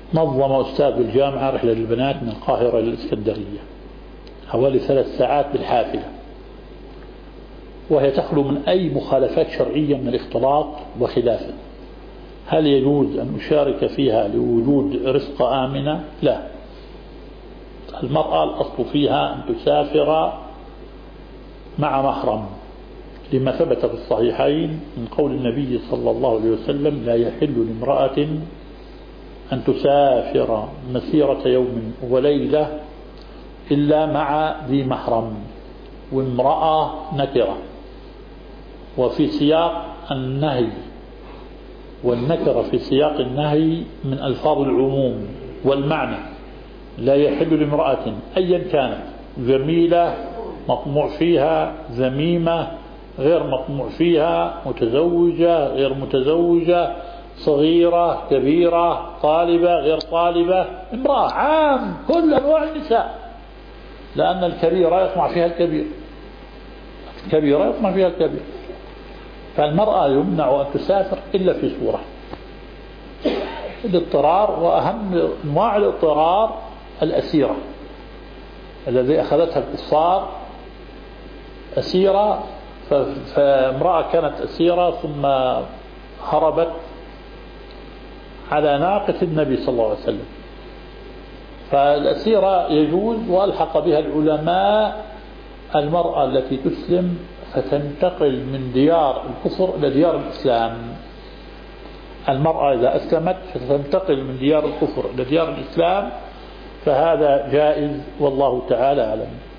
نظم أستاذ الجامعة رحلة للبنات من القاهرة إلى الإسكندرية حوالي 3 ساعات بالحافلة، وهي تخلو من أي مخالفات شرعية من الاختلاط وخلافه. هل يجوز أن أشارك فيها لوجود رفقة آمنة؟ لا. المرأة الأصل فيها أن تسافر مع محرم، لما ثبت في الصحيحين من قول النبي صلى الله عليه وسلم: لا يحل لامرأة أن تسافر مسيرة يوم وليلة إلا مع ذي محرم. وامرأة نكرة، وفي سياق النهي، والنكرة في سياق النهي من ألفاظ العموم، والمعنى لا يحل لامرأة أيا كانت، جميلة مطموع فيها، ذميمة غير مطموع فيها، متزوجة غير متزوجة، صغيرة كبيرة، طالبة غير طالبة، امرأة، عام كل أنواع النساء، لأن الكبيرة يطمع فيها الكبير، الكبيرة يطمع فيها الكبير. فالمرأة يمنع أن تسافر إلا في صورة الاضطرار، وأهم أنواع الاضطرار الأسيرة الذي أخذتها الكفار أسيرة. فامرأة كانت أسيرة ثم هربت على ناقة النبي صلى الله عليه وسلم، فالأسيرة يجوز. وألحق بها العلماء المرأة التي تسلم فتنتقل من ديار الكفر إلى ديار الإسلام. المرأة إذا أسلمت فتنتقل من ديار الكفر إلى ديار الإسلام، فهذا جائز والله تعالى أعلم.